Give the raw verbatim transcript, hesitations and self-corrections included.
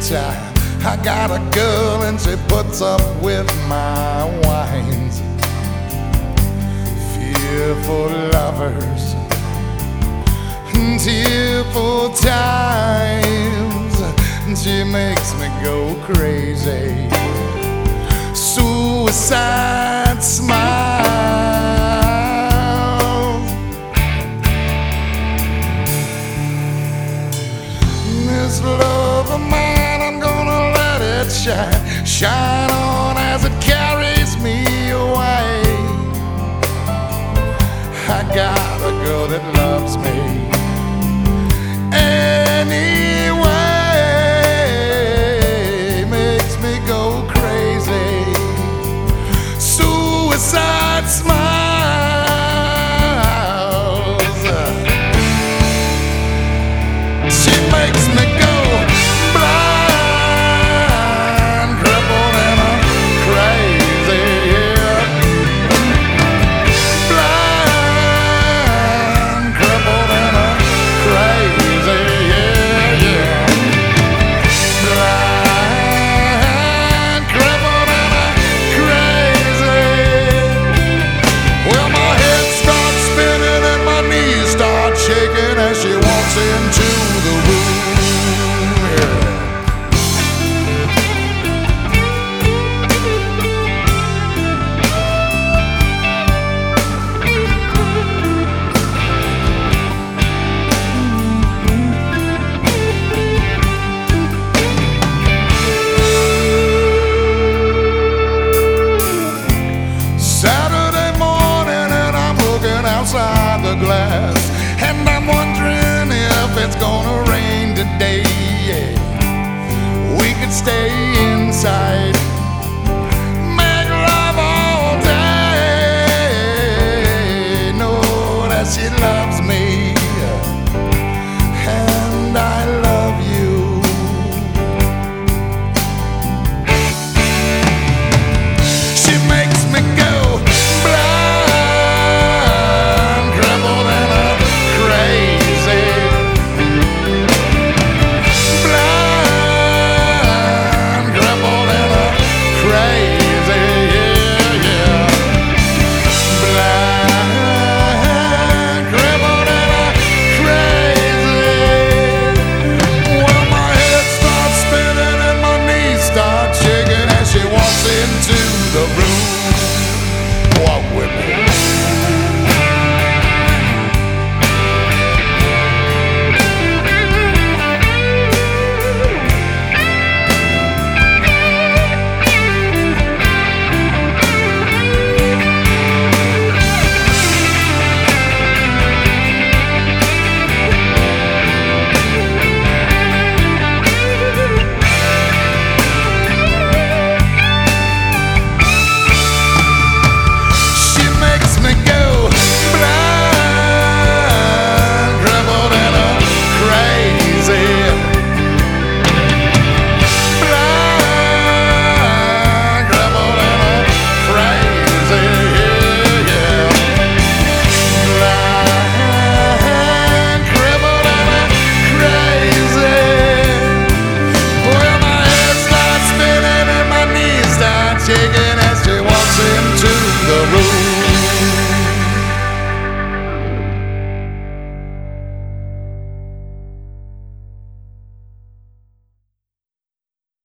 time. I got a girl and she puts up with my whines. Fearful lovers, tearful times, she makes me go crazy. Suicide smiles. This love of mine, I'm gonna let it shine, shine on as it carries me away. I got a girl that loves me anyway, makes me go crazy. Suicide smiles. She makes me go blind, crippled and I'm crazy, yeah. Blind, crippled and I'm crazy, yeah, yeah. Blind, crippled and I'm crazy. Well, my head starts spinning and my knees start shaking as she walks into the room. Saturday morning and I'm looking outside the glass, and I'm wondering if it's gonna rain today. Yeah. We could stay inside